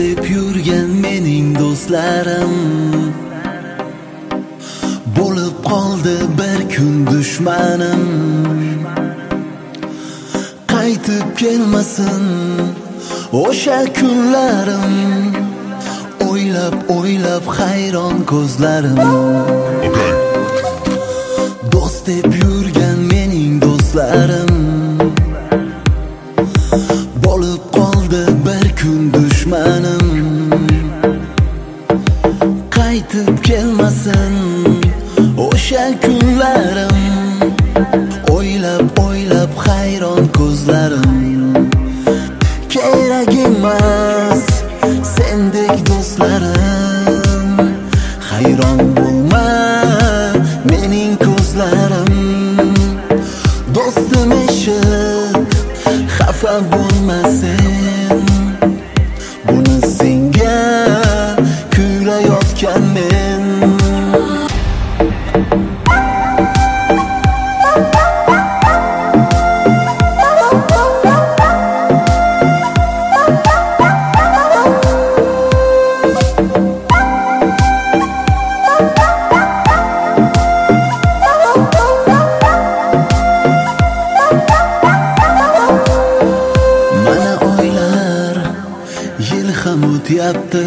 deb yurgan mening do'stlarim bo'lib qoldi bir kun dushmanim. Qaytib kelmasin o'sha kunlarim, o'ylab o'ylab hayron ko'zlarim. Do'st deb yurgan mening do'stlarim bo'lib qoldi bir kun dushmanim. Qaytib kelmasin o'sha kunlarim, o'ylab o'ylab hayron ko'zlarim. Kerak emas sendek do'stlarim, hayron bo'lma mening ko'zlarim. Do'stim eshit, xafa bo'lma sen, buni senga kuylayotgan men. Yil ham o'tyapti,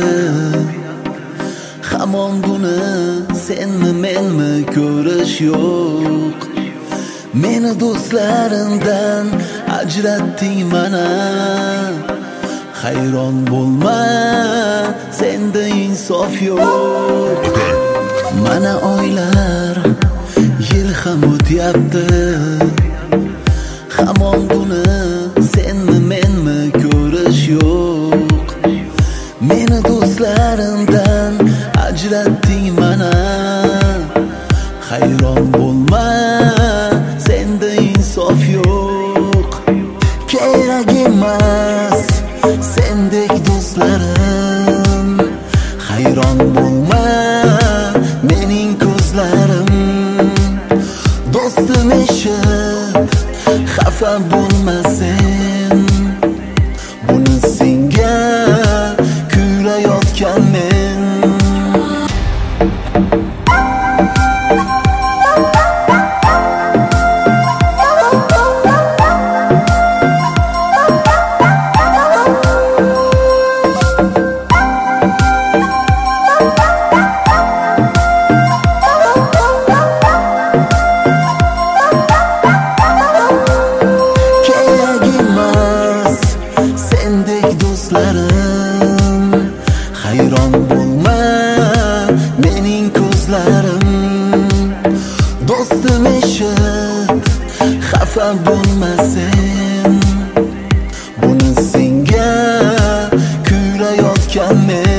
hamon buni senmi menmi ko'rish yo'q. Meni do'stlarimdan ajratding mana, hayron bo'lma senda insof yo'q. Mana oylar, yil ham o'tyapti, hamon buni senmi menmi ko'rish yo'q. Meni do'stlarimdan ajratding mana, hayron bo'lma senda insof yo'q. Kerak emas sendek do'stlarim, hayron bo'lma mening ko'zlarim. Do'stim eshit, xafa bo'lma sen, buni senga kuylayotgan men. Kerak emas sendek do'stlarim, hayron bo'lma mening ko'zlarim. Do'stim eshit, xafa bo'lma sen, buni senga kuylayotgan men.